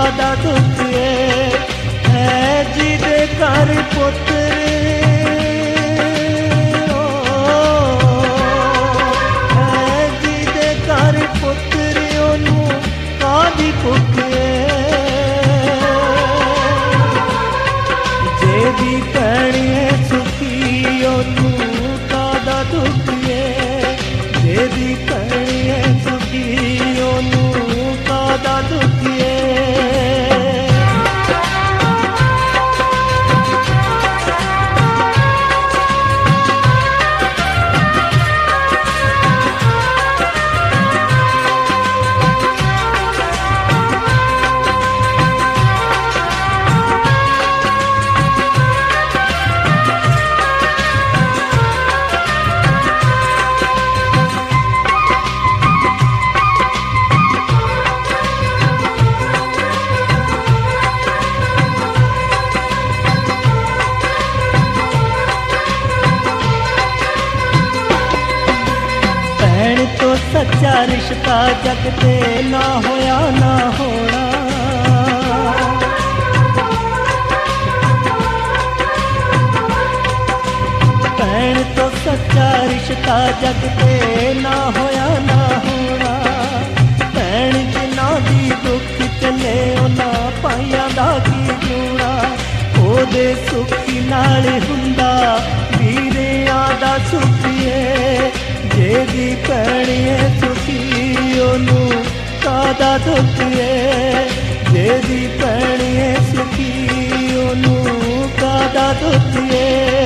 कादा दुखिए है जिदे कर पुत्र है जिदे कर पुत्र ओनू कादी भुखिए जेदी पैणिए सुखी ओनू कादा दुखिए जेदी पैणिए सुखी ओनू कादा दुखिए सच्चा रिश्ता जग ते ना होया ना होना भैन तो सच्चा रिश्ता जग ते ना होया ना होना भैन जिन्ना दी दुख चले उन्ना पाइया दा की जूना ओदे सुखी नाल हुंदा वीरियां दा सुखिए जेदी पैणिए सुखी ओनू कादा दुखिए जेदी पैणिए सुखी ओनू कादा दुखिए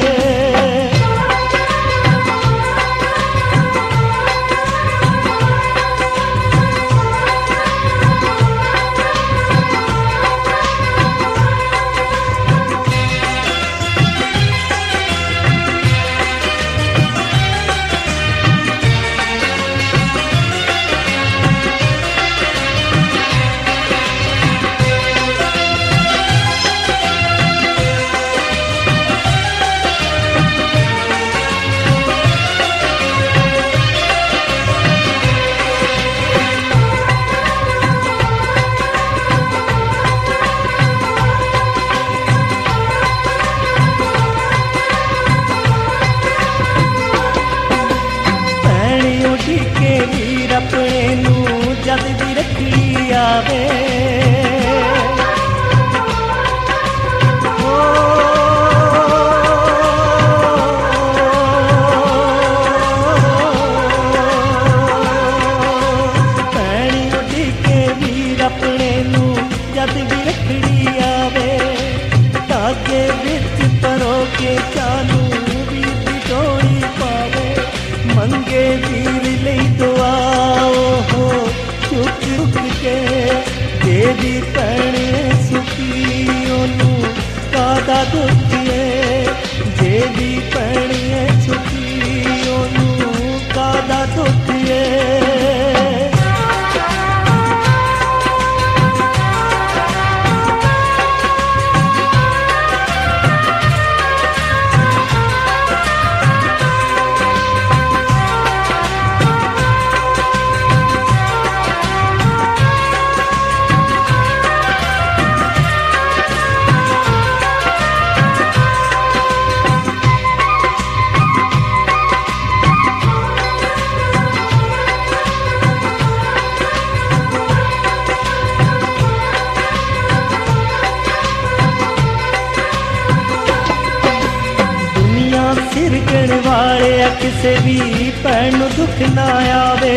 अपने नू जद भी रखी आवे भैनी उठी के वीर अपने नू जद भी रखड़ी आवे धागे बिच परो के चानू भी बिटोड़ी पावे मंगे वीर लई दुआ चुक चुक के जेदी पैणिए सुखी ओनू कादा दुखिए जेदी पैणिए सुखी ओनू कादा दुखिए सिरगण वाले किसे भी भैन दुख ना आवे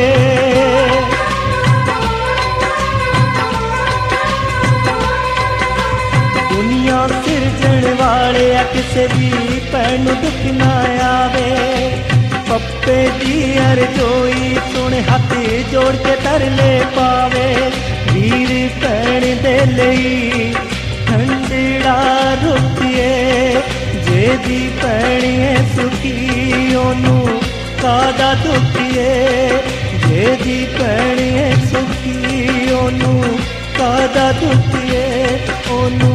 दुनिया सिरजण वाले किसे भी भैन दुख ना आवे पप्पे दी अरजोई सुन हाथ जोड़ के तरले पावे वीर भैन दे लई ठंडड़ा रुकिए जेदी पैणिए सुखी ओनू कादा दुखिए जेदी पैणिए सुखी ओनू कादा दुखिए ओनू